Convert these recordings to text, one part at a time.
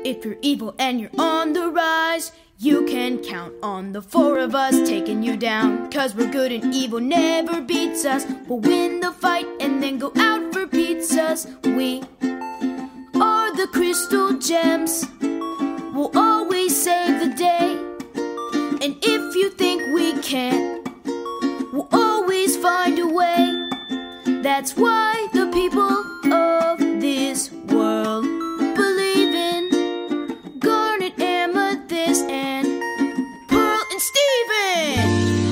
If you're evil and you're on the rise, you can count on the four of us taking you down. 'Cause we're good and evil never beats us. We'll win the fight and then go out for pizzas. We are the crystal gems. We'll always save the day. And if you think we can't, we'll always find a way. That's why the people of this world believe in Garnet, Amethyst, and Pearl and Steven.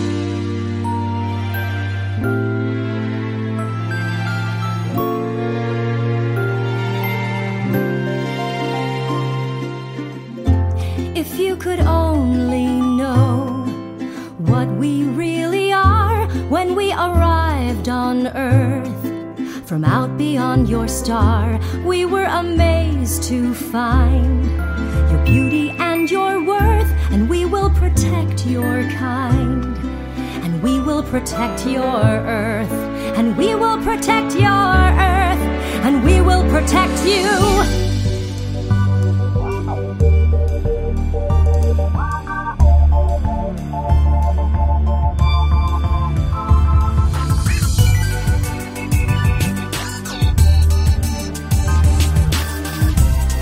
If you could only know what we really are when we arrived on Earth. From out beyond your star, we were amazed to find your beauty and your worth, and we will protect your kind, and we will protect your Earth, and we will protect your Earth, and we will protect you.